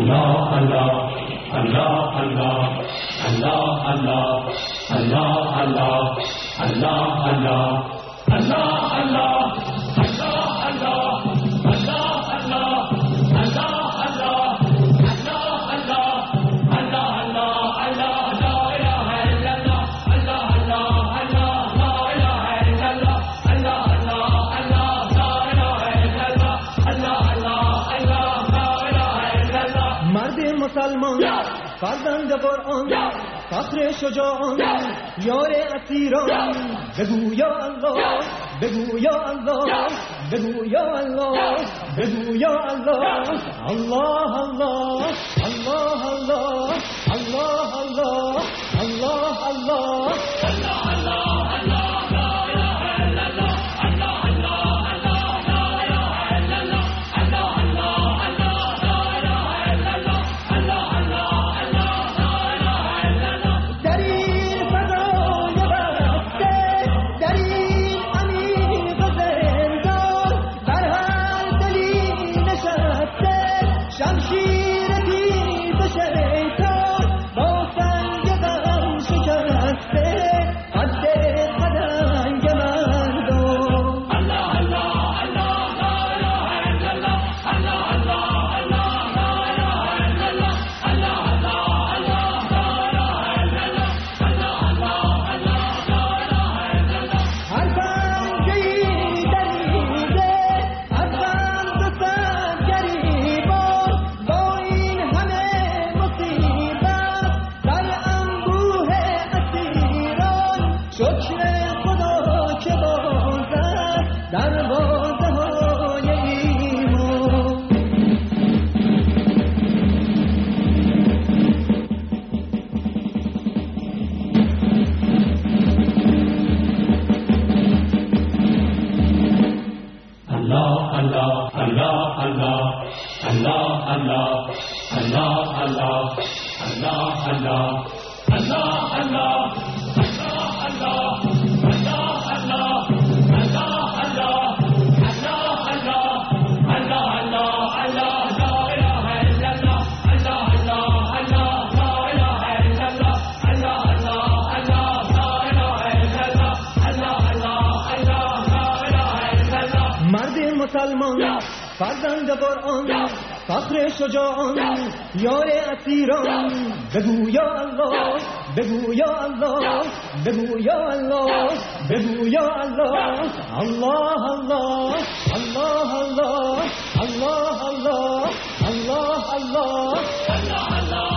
الله الله الله الله الله الله الله الله الله الله الله الله مسلمان فرزند قرآن فخر شجاعان یار اسیران بگو یا الله بگو یا الله بگو یا الله بگو یا الله الله الله الله الله الله الله الله الله مسلمان فرزند قرآن فخر شجاعان یار اسیران بگو یا الله بگو یا الله بگو یا الله بگو یا الله الله الله الله الله الله الله الله الله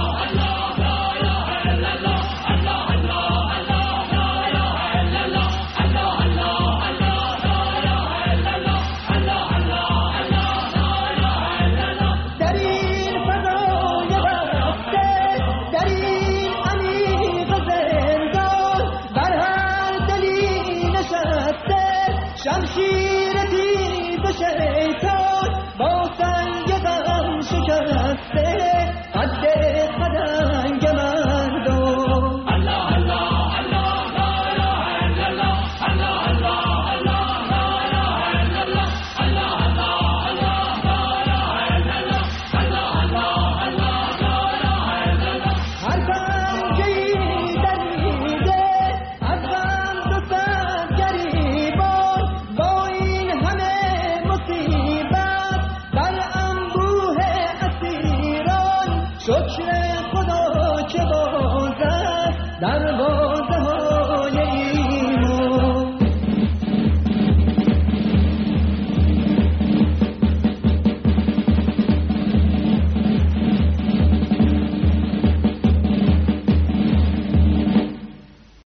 شمشیر تیز شیطان با سنگ غم شکسته قد خدنگ مردم الله الله الله لا اله الا الله الله الله الله لا اله الا الله الله الله الله لا اله الا الله الله الله لا اله الا الله هر پنجه‌ای دریده از بند و سنگ گریبان با این همه مصیبت بر انبوه اسیران شکر خدا که بازد در باز